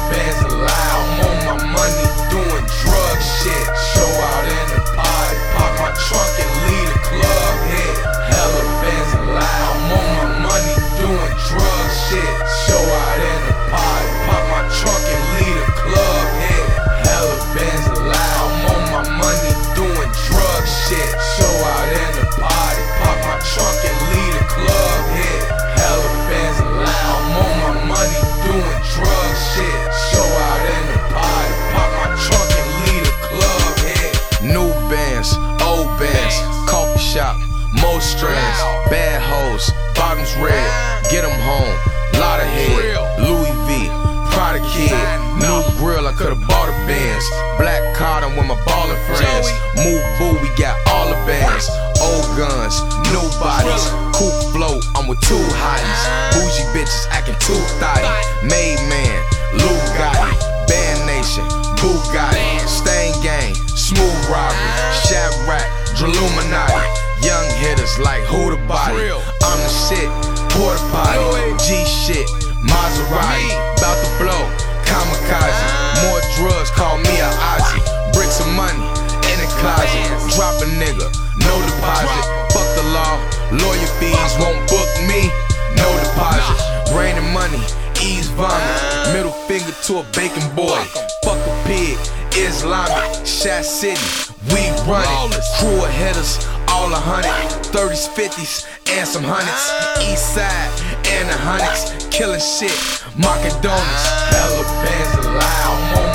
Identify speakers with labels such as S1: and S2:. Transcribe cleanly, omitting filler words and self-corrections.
S1: bands allowed. I'm on my money doing drug shit. Show out in the party, pop my trunk and leave the club hit. Hella bands allowed. I'm on my money doing drug shit. Show out in the party, pop my trunk and leave the club hit. Hella bands allowed. I'm on my money doing drug shit. Show out in the party, pop my trunk and leave the club hit. Hella bands allowed. I'm on my money doing drug shit. Show out in the party, pop my trunk and leave the club hit. New bands, old bands, coffee shop, more strands, bad hoes, bottoms red, get them home, lot of head, Louis V, Prada kid, new grill, I could've bought a Benz, black cotton with my ballin' friends, move boo, we got all the bands, old guns, new bodies, coupe float, I'm with two hotties, bougie bitches acting too thotty, made man, Lou Gotti, Band Nation, Bugatti, Stain Gang, Smooth Robbery, Shadrack, Drilluminati, young hitters like who the body, I'm the shit, porta potty, G shit, Maserati, bout to blow, kamikaze, more drugs, call me a Ozzy, bricks of money, in the closet, drop a nigga, no deposit, fuck the law, lawyer fees won't book me, no deposit, rain and money, ease vomit, middle finger to a bacon boy, fuck a pig, Islamic, Shad City, we run it, crew of hitters, all 130s, 50s, and some hundreds, east side, and the hundreds, killing shit, Market Donuts, hella bands allowed,